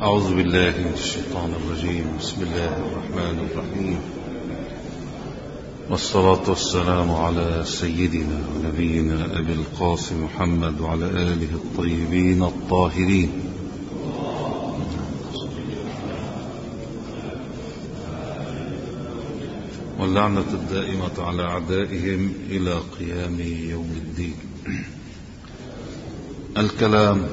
أعوذ بالله من الشيطان الرجيم. بسم الله الرحمن الرحيم، والصلاة والسلام على سيدنا ونبينا أبي القاسم محمد وعلى آله الطيبين الطاهرين. واللعنة الدائمة على أعدائهم إلى قيام يوم الدين. الكلام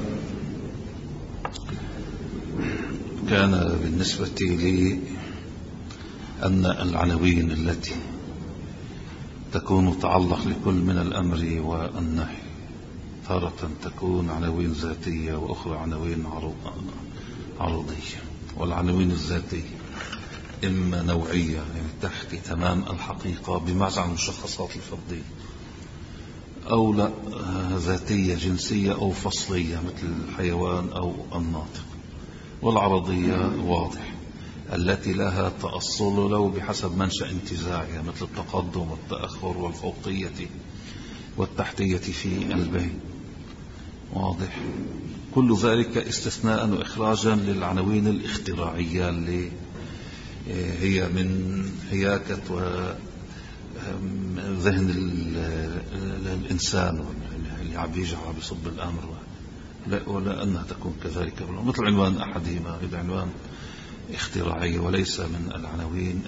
كان بالنسبة لي أن العناوين التي تكون تعلق لكل من الأمر والنهي تارة تكون عناوين ذاتية وأخرى عناوين عرضية. والعناوين الذاتية إما نوعية، يعني تحكي تمام الحقيقة بمعنى عن المشخصات الفردية، أو لا ذاتية جنسية أو فصلية مثل الحيوان أو الناطق. والعرضية واضح التي لها تأصل لو بحسب منشأ انتزاعها مثل التقدم والتأخر والفوقية والتحتية في البين. واضح كل ذلك استثناء وإخراجا للعناوين الاختراعية اللي هي من هياكة وذهن الإنسان اللي عم يجي عم يصب الأمر، لا ولا أنها تكون كذلك، مثل عنوان أحدهما إذا عنوان اختراعي وليس من العناوين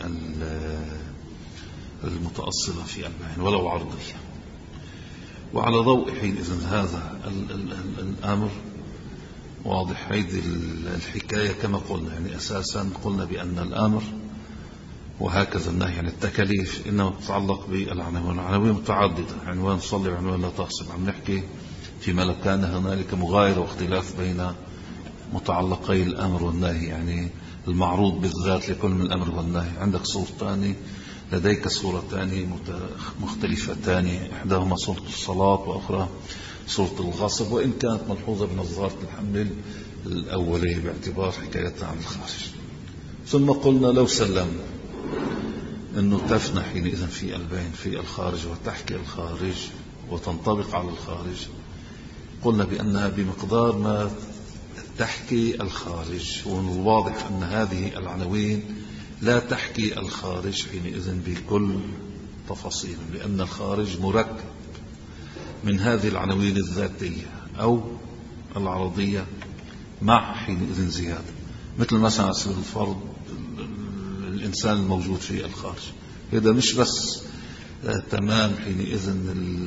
المتأصلة في البيان ولو عرضية. وعلى ضوء حينئذ هذا الأمر واضح هذه الحكاية كما قلنا، يعني أساسا قلنا بأن الأمر وهكذا النهي عن التكاليف إنما تتعلق بالعناوين. العناوين متعددة، عنوان صلي وعنوان لا تغصب. عم نحكي فيما لو كان هنالك مغايرة واختلاف بين متعلقي الأمر والنهي، يعني المعروض بالذات لكل من الأمر والنهي. عندك صورتان، لديك صورتان مختلفتان، إحداهما صورة الصلاة وأخرى صورة الغصب، وإن كانت ملحوظة بنظارة الحمل الأولية باعتبار حكايتها عن الخارج. ثم قلنا لو سلمنا أنه تفنى حينئذ في البين في الخارج وتحكي الخارج وتنطبق على الخارج، قلنا بأنها بمقدار ما تحكي الخارج. والواضح أن هذه العناوين لا تحكي الخارج حينئذ بكل تفاصيل، لأن الخارج مركب من هذه العناوين الذاتية أو العرضية مع حينئذ زيادة، مثل مثلا على سبيل الفرض الإنسان الموجود في الخارج. هذا مش بس تمام حينئذ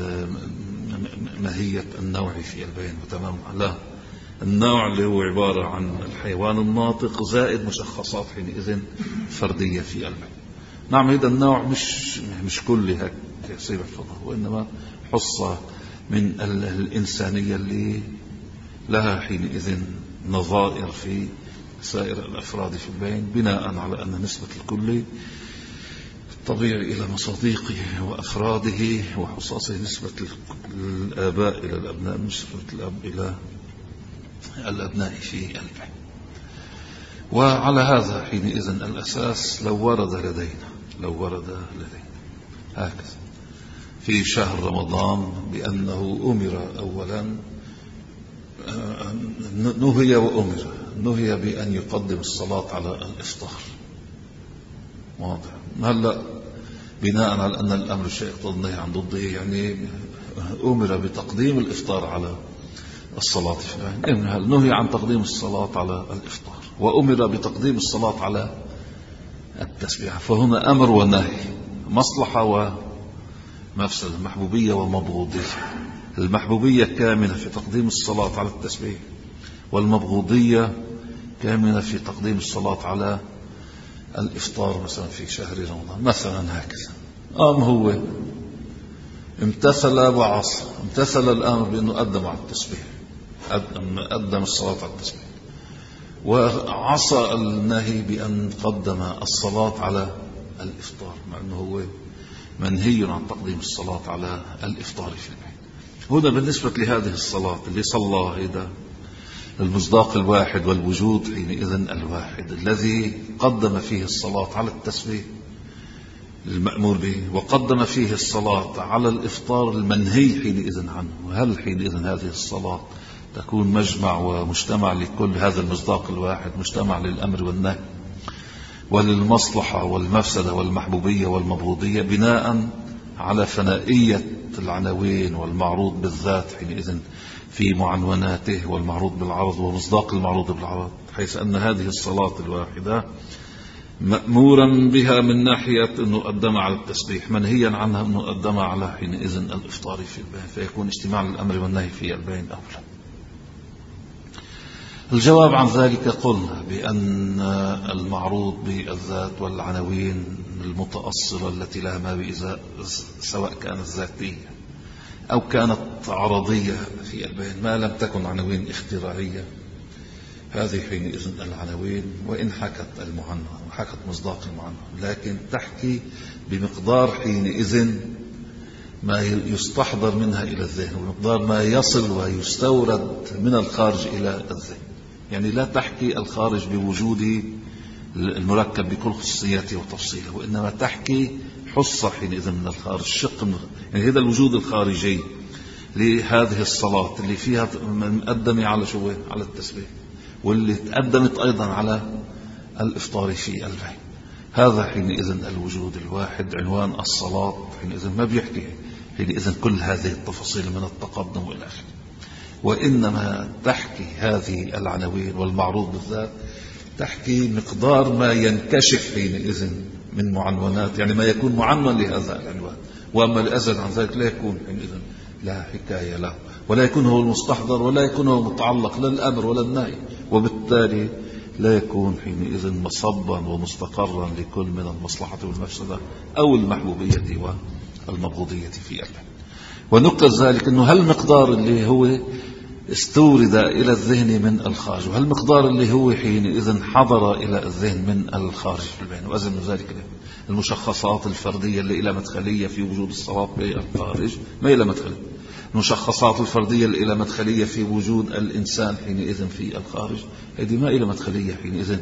ماهية النوع في البيان وتمام، لا، النوع اللي هو عبارة عن الحيوان الناطق زائد مشخصات حينئذ فردية في البيان. نعم، هذا النوع مش كل هيك سيب الفضل، وإنما حصة من الإنسانية اللي لها حينئذ نظائر في سائر الأفراد في البين، بناء على أن نسبة الكل طبيعي إلى مصاديقه وأفراده وحصاصه، نسبة الآباء إلى الأبناء، نسبة الأب إلى الأبناء في البين. وعلى هذا حينئذ الأساس لو ورد لدينا هكذا في شهر رمضان بأنه أمر أولا نهي بأن يقدم الصلاة على الإفطار. واضح. هلا بناء على أن الأمر شيء يقتضي النهي عن ضده، يعني أمر بتقديم الإفطار على الصلاة في البين. نهي عن تقديم الصلاة على الإفطار وأمر بتقديم الصلاة على التسبيح. فهنا أمر ونهي، مصلحة ومفسدة، محبوبية ومبغوضية. المحبوبية كامنة في تقديم الصلاة على التسبيح، والمبغوضية كامنة في تقديم الصلاة على الإفطار مثلا في شهر رمضان مثلا هكذا. هو امتثل وعصى، امتثل الأمر بأنه قدم على التسبيح، قدم الصلاة على التسبيح، وعصى النهي بأن قدم الصلاة على الإفطار، مع أنه هو منهي عن تقديم الصلاة على الإفطار في البيت. هنا بالنسبة لهذه الصلاة اللي صلى هذا المصداق الواحد والوجود حينئذ الواحد الذي قدم فيه الصلاة على التسبيح المأمور به، وقدم فيه الصلاة على الإفطار المنهي حينئذ عنه. وهل حينئذ هذه الصلاة تكون مجمع ومجتمع لكل هذا المصداق الواحد، مجتمع للأمر والنهي وللمصلحة والمفسدة والمحبوبية والمبغوضية، بناء على فنائية العناوين والمعروض بالذات حينئذ في معنوناته والمعروض بالعرض ومصداق المعروض بالعرض، حيث أن هذه الصلاة الواحدة مأمورا بها من ناحية أنه قدم على التسبيح، منهيا عنها أنه قدم على حينئذ الإفطار في البين، فيكون اجتماع الأمر والنهي في البين أولى. الجواب عن ذلك قلنا بأن المعروض بالذات والعناوين المتأصلة التي لها ما بإزاء، سواء كانت ذاتية أو كانت عرضية في البين، ما لم تكن عناوين اختراعية، هذه حينئذ العناوين وإن حكت المعنى وحكت مصداق المعنى، لكن تحكي بمقدار حينئذ ما يستحضر منها إلى الذهن، ومقدار ما يصل ويستورد من الخارج إلى الذهن. يعني لا تحكي الخارج بوجود المركب بكل خصوصياته وتفصيله، وإنما تحكي حصة حينئذ من الخارج، شق من، يعني هذا الوجود الخارجي لهذه الصلاة اللي فيها مقدمة على شو؟ على التسبيح، واللي تقدمت أيضا على الإفطار في البين. هذا حينئذ الوجود الواحد عنوان الصلاة، حينئذ ما بيحكي حينئذ كل هذه التفاصيل من التقدم والى آخره، وإنما تحكي هذه العناوين والمعروض بالذات تحكي مقدار ما ينكشف حينئذ من معنونات، يعني ما يكون معنون لهذا العنوان، وأما الأزل عن ذلك لا يكون حينئذ لا حكاية له، ولا يكون هو المستحضر، ولا يكون هو متعلق لا الأمر ولا النهي، وبالتالي لا يكون حينئذ مصبا ومستقرا لكل من المصلحة والمفسدة أو المحبوبية والمبغوضية في الله. ونكز ذلك أنه هالمقدار اللي هو استورد إلى الذهن من الخارج، وهالمقدار اللي هو حينئذ حضر إلى الذهن من الخارج في البين، وأزل من ذلك المشخصات الفردية اللي إلى مدخلية في وجود الصلاة في الخارج ما إلى مدخلية، المشخصات الفردية اللي إلى مدخلية في وجود الإنسان حينئذ في الخارج، هذه ما إلى مدخلية حينئذ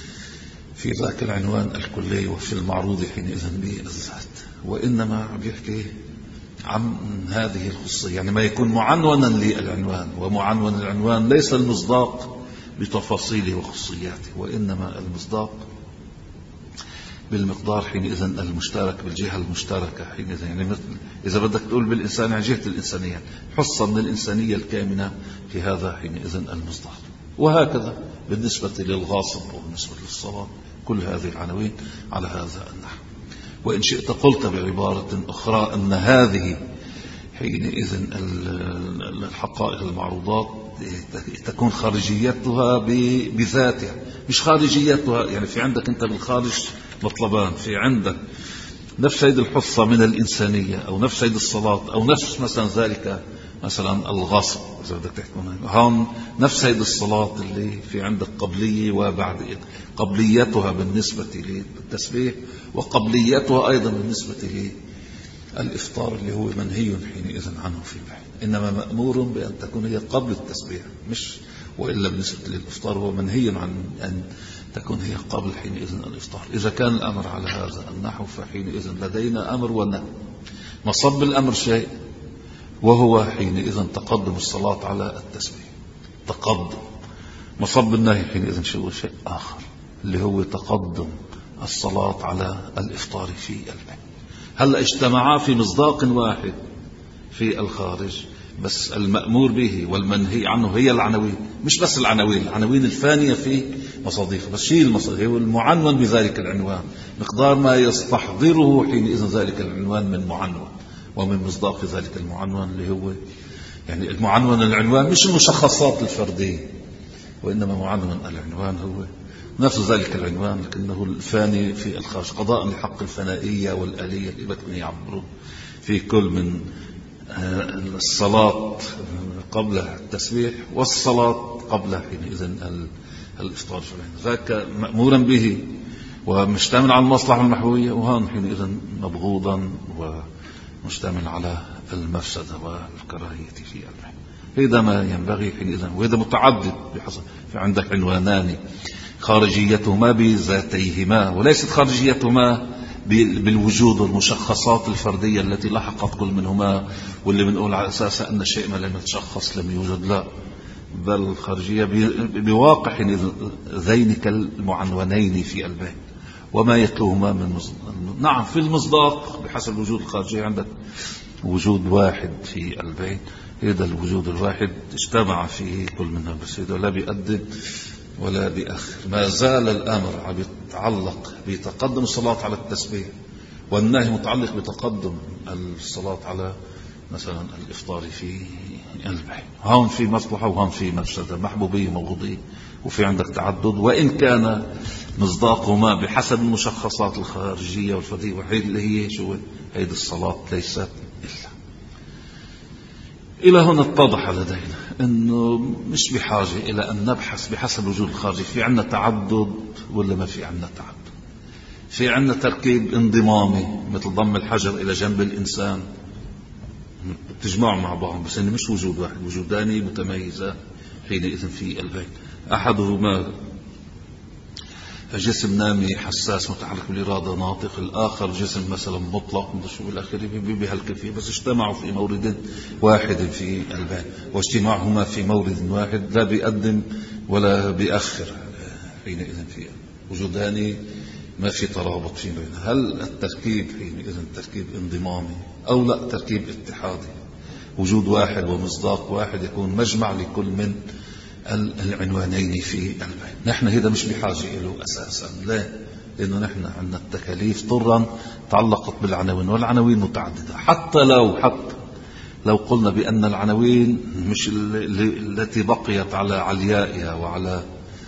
في ذاك العنوان الكلي وفي المعروض حينئذ بالذات، وإنما بيحكي عن هذه الخصوصية، يعني ما يكون معنونا للعنوان، ومعنون العنوان ليس المصداق بتفاصيله وخصوصياته، وإنما المصداق بالمقدار حينئذ المشترك بالجهة المشتركة حينئذ، يعني مثل إذا بدك تقول بالإنسان عن جهة الإنسانية، حصة من الإنسانية الكامنة في هذا حينئذ المصداق. وهكذا بالنسبة للغاصب وبالنسبة للصلاة، كل هذه العناوين على هذا النحو. وإن شئت قلت بعبارة أخرى أن هذه حينئذ الحقائق المعروضات تكون خارجيتها بذاتها، مش خارجيتها، يعني في عندك أنت بالخارج مطلبان، في عندك نفس هذه الحصة من الإنسانية، أو نفس هذه الصلاة، أو نفس مثلا ذلك مثلا الغصب إذا بدك تحكي هون، نفس هذه الصلاة اللي في عندك قبلية وبعد، قبليتها بالنسبة للتسبيح، وقبليتها أيضا بالنسبة للإفطار اللي هو منهي حينئذ عنه في البحث، إنما مأمور بأن تكون هي قبل التسبيح، مش وإلا بالنسبة للإفطار هو منهي عن أن تكون هي قبل حينئذ الإفطار. إذا كان الأمر على هذا النحو فحينئذ لدينا أمر ونهي. مصب الأمر شيء، وهو حينئذ تقدم الصلاة على التسبيح، تقدم. مصب النهي حينئذ شيء آخر، اللي هو تقدم الصلاة على الإفطار في البيت. هل اجتمعا في مصداق واحد في الخارج، بس المأمور به والمنهي عنه هي العناوين، مش بس العناوين الفانية في مصاديق، بس شيء المصاديق هو المعنون بذلك العنوان، مقدار ما يستحضره حينئذ ذلك العنوان من معنون، ومن مصداق ذلك المعنون اللي هو يعني المعنون العنوان مش المشخصات الفردية، وإنما معنون العنوان هو نفس ذلك العنوان، لكنه الفاني في الخارج، قضاء لحق الفنائية والآلية اللي بدكم يعبروا في كل من الصلاة قبل التسبيح والصلاة قبل حينئذ الإفطار، ذاك مأمورا به ومشتمل على المصلحة المحوية، وهان حينئذ مبغوضا ومشتمل على المفسدة والكراهية في البحث. هذا ما ينبغي حينئذ، وهذا متعدد بحسب، في عندك عنوانان، خارجيتهما بذاتيهما، وليست خارجيتهما بالوجود والمشخصات الفردية التي لحقت كل منهما، واللي بنقول على أساسها أن الشيء ما لم يتشخص لم يوجد، لا، بل الخارجية بواقع حينئذ ذينك المعنونين في البين وما يتلوهما من مصداق. نعم في المصداق بحسب وجود الخارجية عندك وجود واحد في البين، هذا الوجود الواحد اجتمع فيه كل منها، بس هذا لا بيقدم ولا بيأخر. ما زال الأمر عم يتعلق بتقدم الصلاة على التسبيح، والنهي متعلق بتقدم الصلاة على مثلا الإفطار في البين. هون في مصلحة وهون في مفسدة، محبوبية ومبغوضية، وفي عندك تعدد، وإن كان مصداقهما بحسب المشخصات الخارجية والفردية، وهي اللي هي شو هيدي الصلاة ليست إلا. إلى هنا اتضح لدينا أنه مش بحاجة إلى أن نبحث بحسب الوجود الخارجي في عنا تعدد ولا ما في عنا تعدد. في عنا تركيب انضمامي مثل ضم الحجر إلى جنب الإنسان، تجمعوا مع بعض، بس إنه مش وجود واحد، وجودان متميزة حينئذ في البين. أحدهما جسم نامي حساس متعلق بالإرادة ناطق، الآخر جسم مثلا مطلق شو بالآخر بهالكيفية، بس اجتمعوا في مورد واحد في البين، واجتماعهما في مورد واحد لا بيقدم ولا بيأخر حينئذ في وجودان ما في ترابط في بينه. هل التركيب حينئذ تركيب انضمامي أو لا تركيب اتحادي؟ وجود واحد ومصداق واحد يكون مجمع لكل من العنوانين في البين. نحن هذا مش بحاجة له أساسا، لا، لأنه نحن عندنا التكاليف طرا تعلقت بالعناوين، والعناوين متعددة. حتى لو قلنا بأن العناوين مش التي بقيت على عليائها وعلى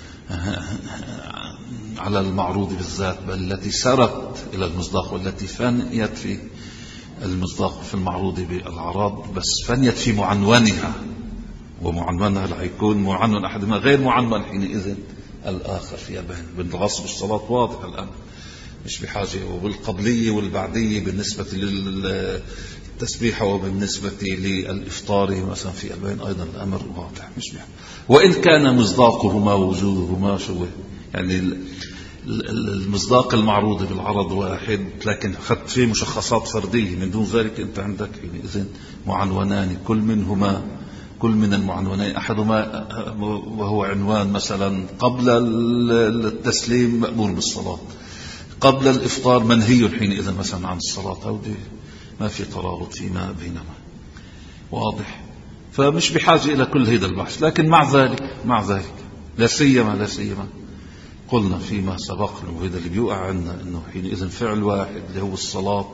المعروض بالذات، بل التي سرت إلى المصداق، والتي فنيت في المصداق في المعروض بالأعراض، بس فنيت في معنونها، ومعنونها لا يكون معنون أحدهما غير معنون حينئذ الآخر في البين. بالغصب الصلاة واضح الآن مش بحاجة، وبالقبلية والبعدية بالنسبة للتسبيح وبالنسبة للإفطار مثلا في البين أيضا الأمر واضح مش بحاجة. وإن كان مصداقهما ووجودهما شو يعني المصداق المعروض بالعرض واحد، لكن أخذت فيه مشخصات فردية، من دون ذلك أنت عندك حينئذ معنونان، كل من المعنونين أحدهما وهو عنوان مثلا قبل التسليم مأمور بالصلاة، قبل الإفطار منهي حينئذ مثلا عن الصلاة، أو دي ما في ترابط فيما بينما، واضح. فمش بحاجة إلى كل هذا البحث. لكن مع ذلك لا سيما قلنا فيما سبق، وهذا اللي بيوقع عنا، أنه حينئذ فعل واحد اللي هو الصلاة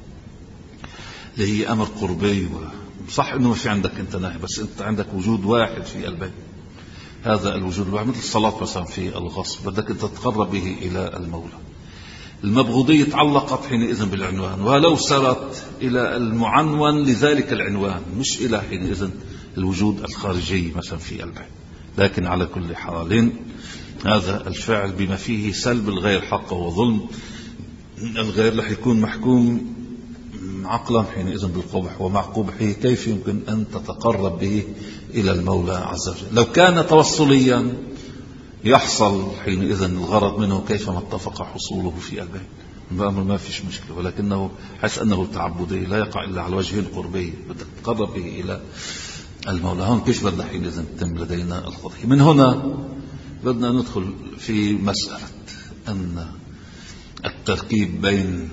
اللي هي أمر قربي، صح أنه ما في عندك أنت ناهي، بس أنت عندك وجود واحد في البين. هذا الوجود الواحد مثل الصلاة مثلا في الغصب، بدك أنت تتقرب به إلى المولى. المبغوضية تعلقت حينئذ بالعنوان، ولو سرت إلى المعنون لذلك العنوان، مش إلى حينئذ الوجود الخارجي مثلا في البين. لكن على كل حال هذا الفعل بما فيه سلب الغير حقه وظلم الغير رح يكون محكوم عقلا حينئذ بالقبح، ومع قبحه كيف يمكن أن تتقرب به إلى المولى عز وجل؟ لو كان توصليا يحصل حينئذ الغرض منه كيفما اتفق حصوله في البين، الأمر ما فيش مشكلة. ولكنه حيث أنه تعبدي لا يقع إلا على وجه القربي، بدك تقرب به إلى المولى. هون كيف بدنا حينئذ تتم لدينا القضية؟ من هنا بدنا ندخل في مسألة أن التركيب بين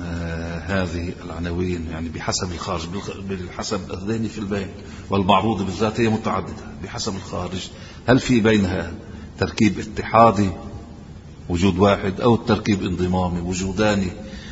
هذه العناوين يعني بحسب الخارج، بحسب الذهني في البين والمعروض بالذات هي متعددة بحسب الخارج. هل في بينها تركيب اتحادي وجود واحد، أو التركيب انضمامي وجودان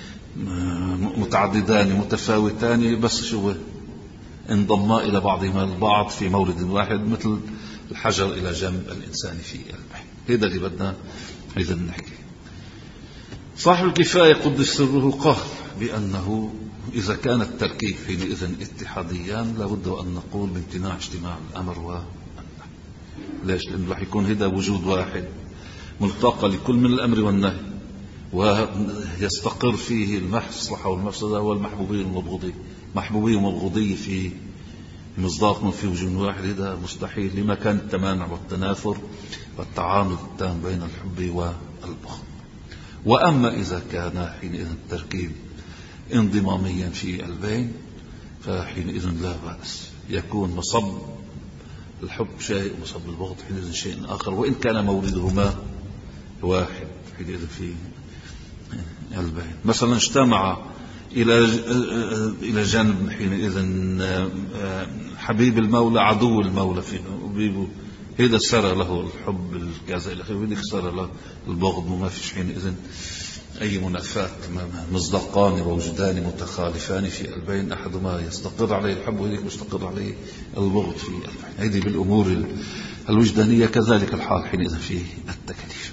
متعددان متفاوتان بس شو انضما إلى بعضهما البعض في مورد واحد، مثل الحجر إلى جنب الإنسان في البين. هذا اللي بدنا إذا نحكي. صاحب الكفاية قدس سره قال بأنه إذا كان التركيب حينئذ اتحاديان لابد أن نقول بامتناع اجتماع الأمر والنهي. ليش؟ لأنه رح يكون هذا وجود واحد ملتقى لكل من الأمر والنهي، ويستقر فيه المصلحة والمفسدة والمحبوبية والمبغوضية. محبوبية ومبغوضية في مصداق في وجود واحد هذا مستحيل، لما كان التمانع والتنافر والتعامل التام بين الحب والبغض. وأما إذا كان حينئذ التركيب انضماميا في البين فحينئذ لا بأس، يكون مصب الحب شيء ومصاب البغض حينئذ شيء آخر، وإن كان مولدهما واحد حينئذ في البين. مثلا اجتمع إلى جنب حينئذ حبيب المولى عدو المولى فيه، هذا سرى له الحب الكذا إلى آخره، وذيك سرى له البغض، وما فيش حينئذ أي منافاة تماما، مصداقان ووجدان متخالفان في البين، أحدهما يستقر عليه الحب وذيك مستقر عليه البغض في البين. هذه بالأمور الوجدانية. كذلك الحال حينئذ في التكاليف.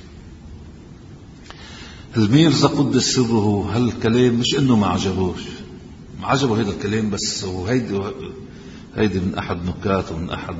الميرزا قدس سره هالكلام مش انه ما عجبوش، ما عجبه هذا الكلام، بس هيدي من احد نكات ومن احد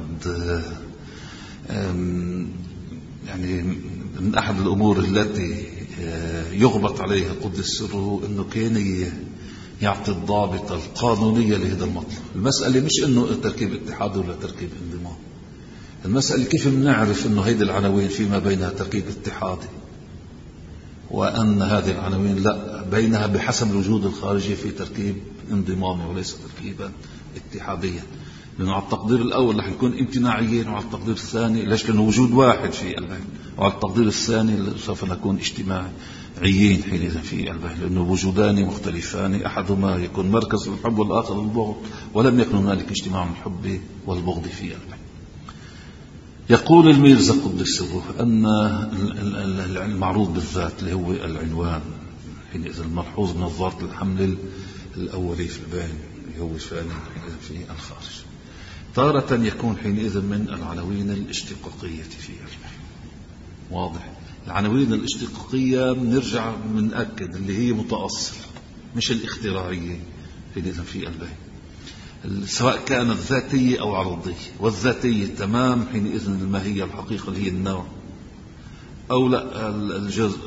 يعني من احد الامور التي يغبط عليها قدس سره، انه كان يعطي الضابط القانونية لهذا المطلب. المسألة مش انه تركيب اتحاد ولا تركيب انضمام، المسألة كيف بنعرف انه هيدي العناوين فيما بينها تركيب اتحادي، وأن هذه العناوين لا بينها بحسب الوجود الخارجي في تركيب انضمامي وليس تركيبا اتحاديا. لأنه على التقدير الأول رح يكون امتناعيين، وعلى التقدير الثاني ليش لأنه وجود واحد في البين، وعلى التقدير الثاني سوف نكون اجتماعيين حينئذ في البين، لأنه وجودان مختلفان، أحدهما يكون مركز الحب والآخر البغض، ولم يكن هنالك اجتماع من الحب والبغض في البين. يقول الميرزا قدس سره أن المعروض بالذات اللي هو العنوان حينئذ الملحوظ من الضابط الحمل الأولي في البين اللي هو ثاني حينئذ في الخارج، تارة يكون حينئذ من العناوين الاشتقاقية في البين. واضح؟ العناوين الاشتقاقية بنرجع بنأكد اللي هي متأصلة مش الاختراعية حينئذ في البين، سواء كانت ذاتية أو عرضية. والذاتية تمام حينئذ الماهية الحقيقة اللي هي النوع، أو لا الجزء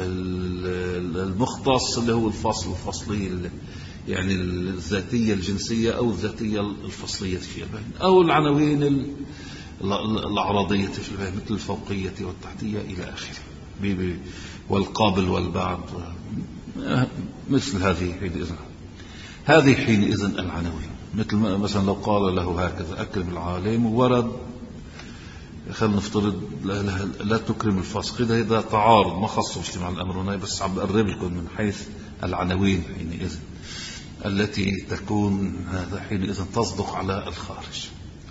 المختص اللي هو الفصلي، يعني الذاتية الجنسية أو الذاتية الفصلية في البين، أو العناوين العرضية في البين مثل الفوقية والتحتية إلى آخره، والقابل والبعض مثل هذه حينئذ العناوين. مثل لو قال له هكذا أكرم العالم، ورد خلينا نفترض لا تكرم الفاسق، إذا تعارض ما خصه اجتماع الأمر هنا، بس عم بقرب لكم من حيث العناوين حينئذ التي تكون هذا حينئذ تصدق على الخارج.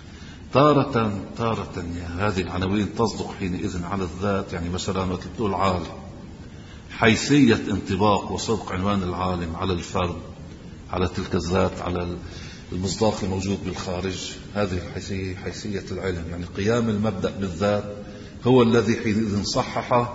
تارة هذه العناوين تصدق حينئذ على الذات، يعني مثلا وقت بتقول عالم، حيثية انطباق وصدق عنوان العالم على الفرد، على تلك الذات، على المصداق الموجود بالخارج. هذه الحيثية حيثية العلم، يعني قيام المبدأ بالذات هو الذي حينئذ صحح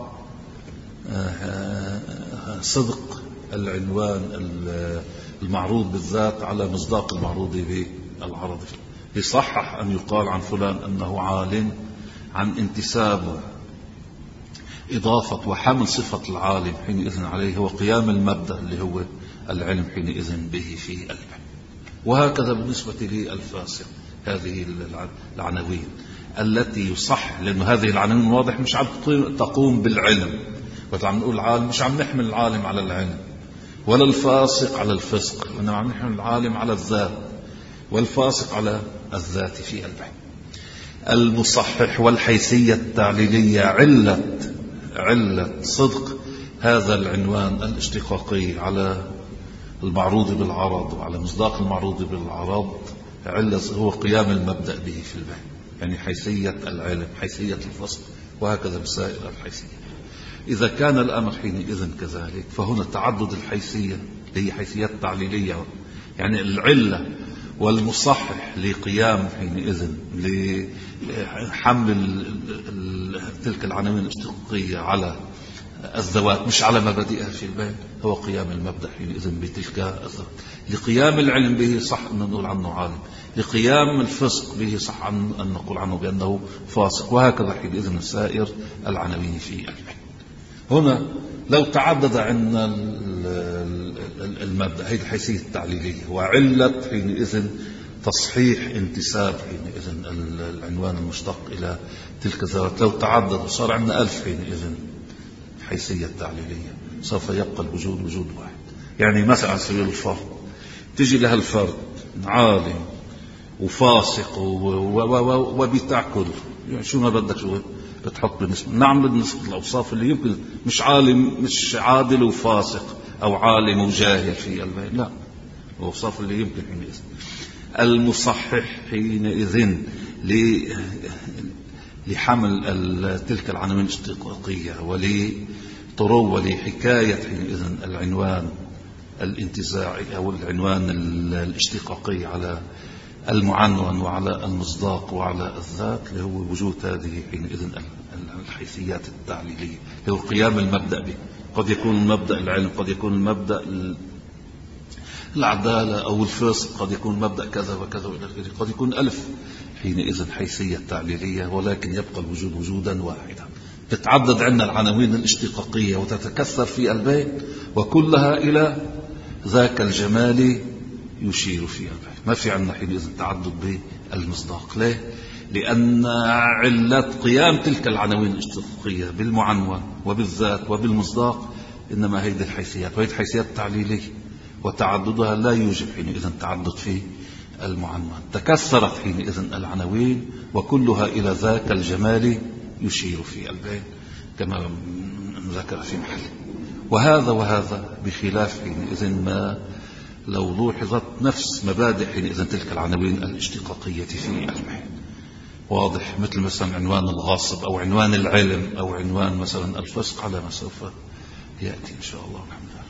صدق العنوان المعروض بالذات على مصداق المعروض بالعرض. يصحح أن يقال عن فلان أنه عالم عن انتسابه، إضافة وحمل صفة العالم حينئذ عليه هو قيام المبدأ اللي هو العلم حينئذ به في العلم. وهكذا بالنسبة للفاسق، هذه العناوين التي يصح، لأن هذه العناوين واضح مش عم تقوم بالعلم، وعم نقول العالم مش عم نحمل العالم على العلم، ولا الفاسق على الفسق، وإنما عم نحمل العالم على الذات والفاسق على الذات في البين. المصحح والحيثية التعليلية علة صدق هذا العنوان الاشتقاقي على المعروض بالعرض وعلى مصداق المعروض بالعرض، علة هو قيام المبدأ به في البين، يعني حيثية العلم، حيثية الفصل، وهكذا بسائر الحيثية. إذا كان الأمر حينئذ كذلك، فهنا تعدد الحيثية هي حيثيات تعليلية، يعني العلة والمصحح لقيام حينئذ لحمل تلك العناوين الاشتقاقية على الذوات مش على مبادئها في البين، هو قيام المبدأ حينئذ بتلك الذوات. لقيام العلم به صح أن نقول عنه عالم، لقيام الفسق به صح أن نقول عنه بأنه فاسق، وهكذا حينئذ سائر العناوين في البين. هنا لو تعدد عندنا المبدأ، هي الحيثية التعليلية، وعلة حينئذ تصحيح انتساب حينئذ العنوان المشتق إلى تلك الذوات، لو تعدد وصار عندنا 1000 حينئذ حيثية تعليلية، سوف يبقى الوجود وجود واحد. يعني مثلا على سبيل الفرض، تجي لها الفرد عالم وفاسق وبتاكل، يعني شو ما بدك شو بتحط بالنسبة. نعم بالنسبة للأوصاف اللي يمكن مش عالم مش عادل وفاسق أو عالم وجاهل في البين، لا، الأوصاف اللي يمكن حينئذ المصحح حينئذ لحمل تلك العناوين الاشتقاقية ولطرو ولحكاية حينئذ العنوان الانتزاعي أو العنوان الاشتقاقي على المعنون وعلى المصداق وعلى الذات، اللي هو وجود هذه حينئذ الحيثيات التعليلية، اللي هو قيام المبدأ به. قد يكون المبدأ العلم، قد يكون المبدأ العدالة أو الفسق، قد يكون مبدأ كذا وكذا وإلى آخره، قد يكون ألف حينئذ حيثية تعليلية، ولكن يبقى الوجود وجودا واحدا. تتعدد عندنا العناوين الاشتقاقية وتتكثر في البيت، وكلها إلى ذاك الجمال يشير في البيت. ما في عندنا حينئذ تعدد بالمصداق. ليه؟ لأن علة قيام تلك العناوين الاشتقاقية بالمعنون وبالذات وبالمصداق إنما هيدي الحيثيات، وهيدي الحيثيات التعليلية، وتعددها لا يوجب حينئذ تعدد في المعنون. تكثرت حينئذ العناوين وكلها إلى ذاك الجمال يشير في البيت كما ذكر في محل. وهذا بخلاف حينئذ ما لو لوحظت نفس مبادئ حينئذ تلك العناوين الاشتقاقية في المحل. واضح؟ مثل مثلا عنوان الغاصب أو عنوان العلم أو عنوان مثلا الفسق، على ما سوف يأتي إن شاء الله.